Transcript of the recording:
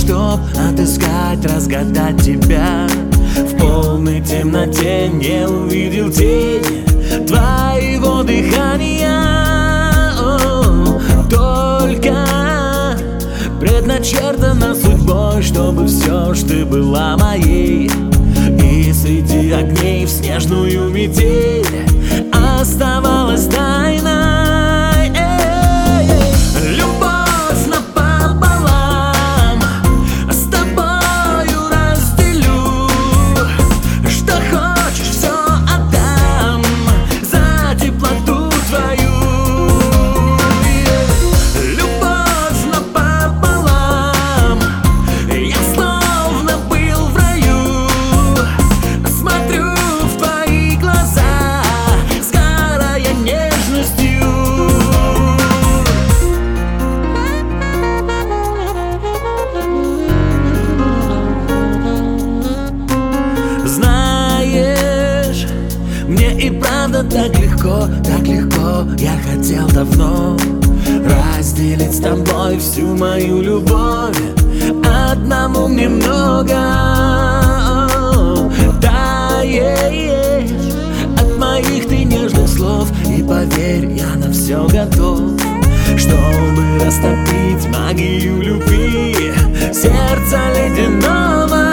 чтоб отыскать, разгадать тебя. В полной темноте не увидел тени твоего дыхания. Только предначертано судьбой, чтобы все ж ты была моей. И среди огней в снежную метель оставалась тайной. Любовь напополам с тобою разделю. Что хочешь, все отдам за теплоту твою. Любовь напополам, я словно был в раю. Смотрю в твои глаза, сгорая нежностью. Знаешь, мне и правда так легко, я хотел давно разделить с тобой всю мою любовь. Одному мне много таешь от моих ты нежных слов. И поверь, я на все готов, чтобы растопить магию любви сердца ледяного.